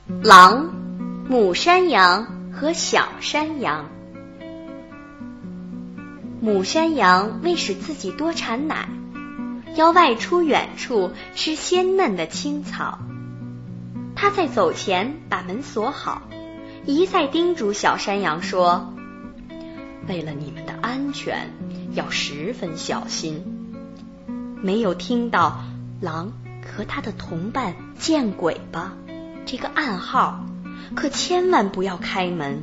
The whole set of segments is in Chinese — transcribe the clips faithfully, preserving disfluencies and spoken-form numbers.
狼、母山羊和小山羊。母山羊为使自己多产奶，要外出远处吃鲜嫩的青草。它在走前把门锁好，一再叮嘱小山羊说，为了你们的安全，要十分小心。没有听到狼和他的同伴见鬼吧这个暗号，可千万不要开门。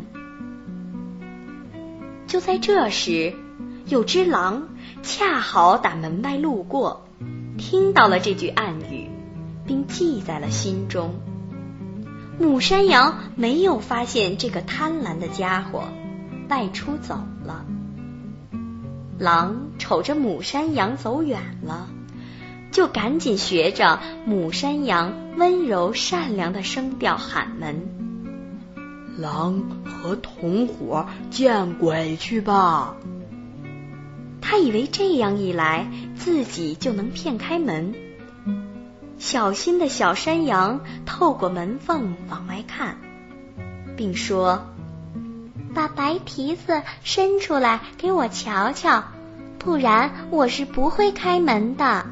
就在这时，有只狼恰好打门外路过，听到了这句暗语，并记在了心中。母山羊没有发现这个贪婪的家伙，外出走了。狼瞅着母山羊走远了，就赶紧学着母山羊温柔善良的声调喊门， 狼和同伙见鬼去吧。 他以为这样一来自己就能骗开门。小心的小山羊透过门缝往外看，并说，把白蹄子伸出来给我瞧瞧，不然我是不会开门的。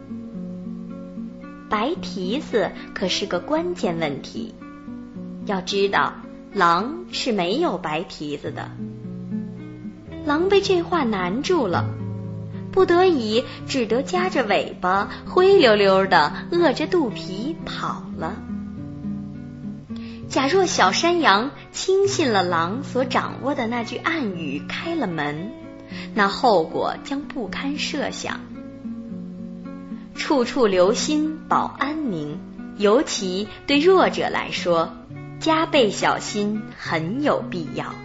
白蹄子可是个关键问题，要知道狼是没有白蹄子的。狼被这话难住了，不得已只得夹着尾巴灰溜溜的饿着肚皮跑了。假若小山羊轻信了狼所掌握的那句暗语开了门，那后果将不堪设想。处处留心保安宁，尤其对弱者来说，加倍小心很有必要。